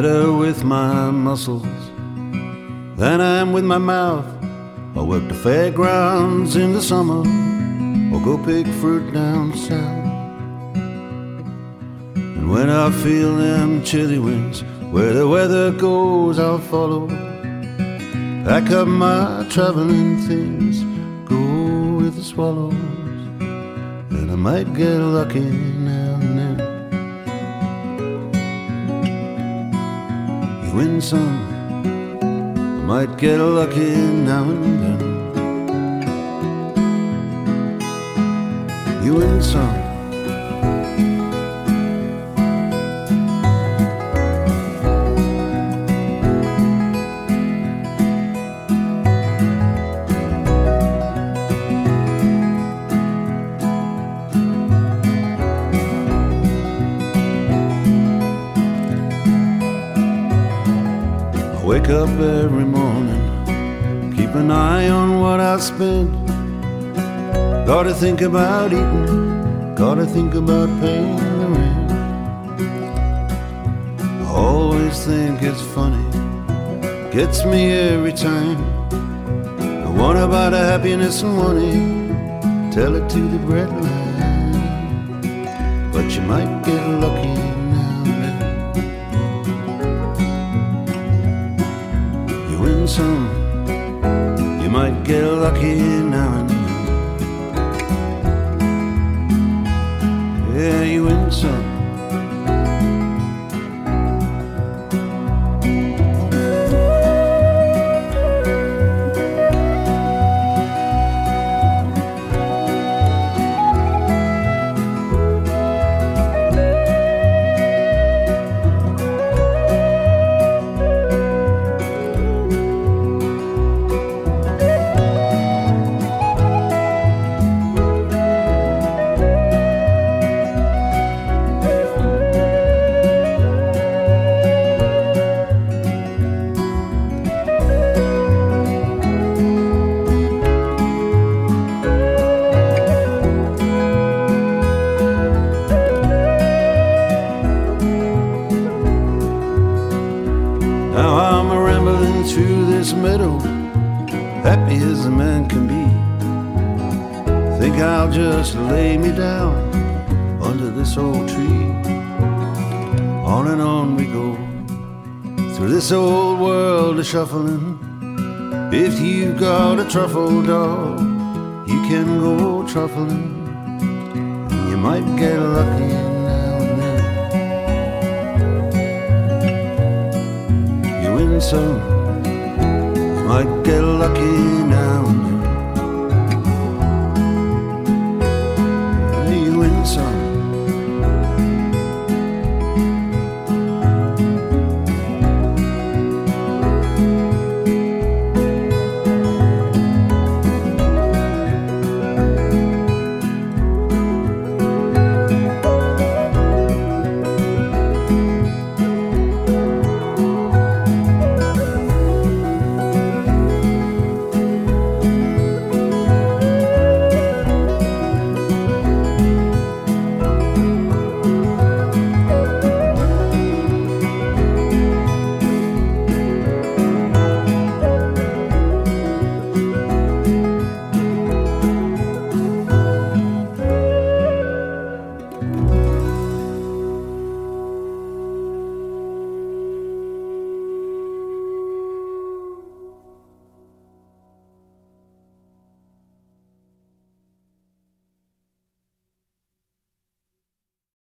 better with my muscles than I am with my mouth. I'll work the fairgrounds in the summer or go pick fruit down south. And when I feel them chilly winds, where the weather goes I'll follow. Pack up my traveling things, go with the swallows, and I might get lucky now and then. You win some, I might get lucky now and then. You win some. Wake up every morning, keep an eye on what I spend. Gotta think about eating, gotta think about paying the rent. I always think it's funny, gets me every time. I want about a happiness and money, tell it to the breadline. But you might get lucky now and then. You win some, you might get lucky now and then. Yeah, you win some. Now I'm rambling through this meadow, happy as a man can be. Think I'll just lay me down under this old tree. On and on we go, through this old world a shuffling. If you've got a truffle dog, you can go truffling. You might get lucky now and then. You win some, you might get lucky now and then.